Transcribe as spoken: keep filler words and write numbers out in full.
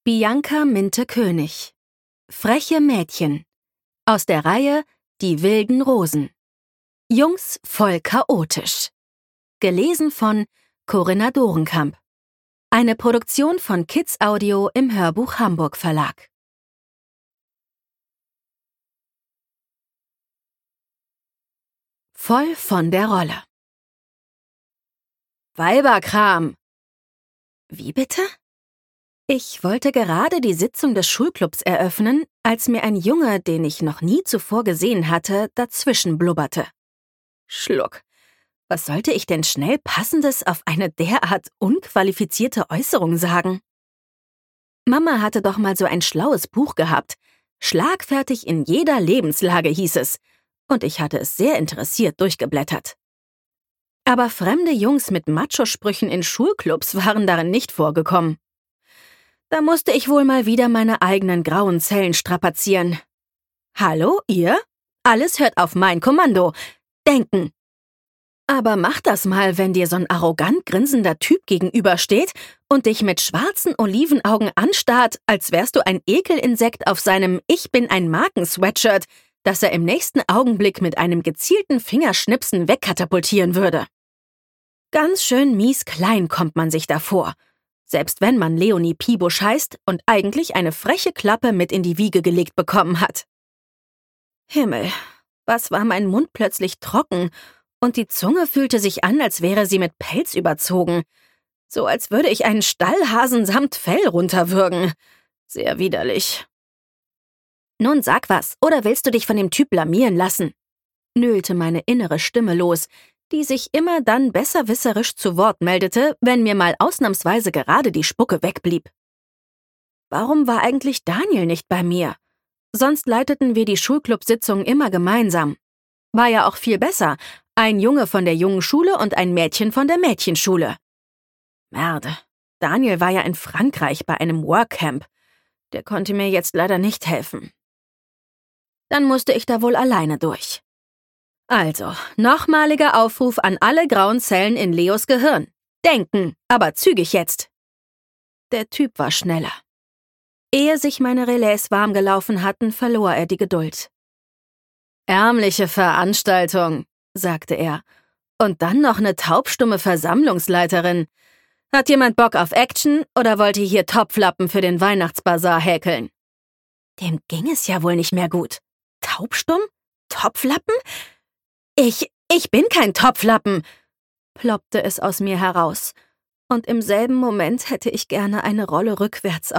Bianca Minte-König. Freche Mädchen. Aus der Reihe Die wilden Rosen. Jungs voll chaotisch. Gelesen von Corinna Dorenkamp. Eine Produktion von Kids Audio im Hörbuch Hamburg Verlag. Voll von der Rolle. Weiberkram. Wie bitte? Ich wollte gerade die Sitzung des Schulclubs eröffnen, als mir ein Junge, den ich noch nie zuvor gesehen hatte, dazwischen blubberte. Schluck. Was sollte ich denn schnell Passendes auf eine derart unqualifizierte Äußerung sagen? Mama hatte doch mal so ein schlaues Buch gehabt. Schlagfertig in jeder Lebenslage hieß es. Und ich hatte es sehr interessiert durchgeblättert. Aber fremde Jungs mit Macho-Sprüchen in Schulclubs waren darin nicht vorgekommen. Da musste ich wohl mal wieder meine eigenen grauen Zellen strapazieren. Hallo, ihr? Alles hört auf mein Kommando. Denken. Aber mach das mal, wenn dir so ein arrogant grinsender Typ gegenübersteht und dich mit schwarzen Olivenaugen anstarrt, als wärst du ein Ekelinsekt auf seinem Ich bin ein Marken-Sweatshirt, das er im nächsten Augenblick mit einem gezielten Fingerschnipsen wegkatapultieren würde. Ganz schön mies klein kommt man sich davor. Selbst wenn man Leonie Pibusch heißt und eigentlich eine freche Klappe mit in die Wiege gelegt bekommen hat. Himmel, was war mein Mund plötzlich trocken und die Zunge fühlte sich an, als wäre sie mit Pelz überzogen. So als würde ich einen Stallhasen samt Fell runterwürgen. Sehr widerlich. Nun sag was, oder willst du dich von dem Typ blamieren lassen? Nölte meine innere Stimme los, die sich immer dann besserwisserisch zu Wort meldete, wenn mir mal ausnahmsweise gerade die Spucke wegblieb. Warum war eigentlich Daniel nicht bei mir? Sonst leiteten wir die Schulclubsitzung immer gemeinsam. War ja auch viel besser, ein Junge von der jungen Schule und ein Mädchen von der Mädchenschule. Merde, Daniel war ja in Frankreich bei einem Workcamp. Der konnte mir jetzt leider nicht helfen. Dann musste ich da wohl alleine durch. Also, nochmaliger Aufruf an alle grauen Zellen in Leos Gehirn. Denken, aber zügig jetzt. Der Typ war schneller. Ehe sich meine Relais warm gelaufen hatten, verlor er die Geduld. Ärmliche Veranstaltung, sagte er. Und dann noch eine taubstumme Versammlungsleiterin. Hat jemand Bock auf Action oder wollt ihr hier Topflappen für den Weihnachtsbasar häkeln? Dem ging es ja wohl nicht mehr gut. Taubstumm? Topflappen? Ich, ich bin kein Topflappen, ploppte es aus mir heraus. Und im selben Moment hätte ich gerne eine Rolle rückwärts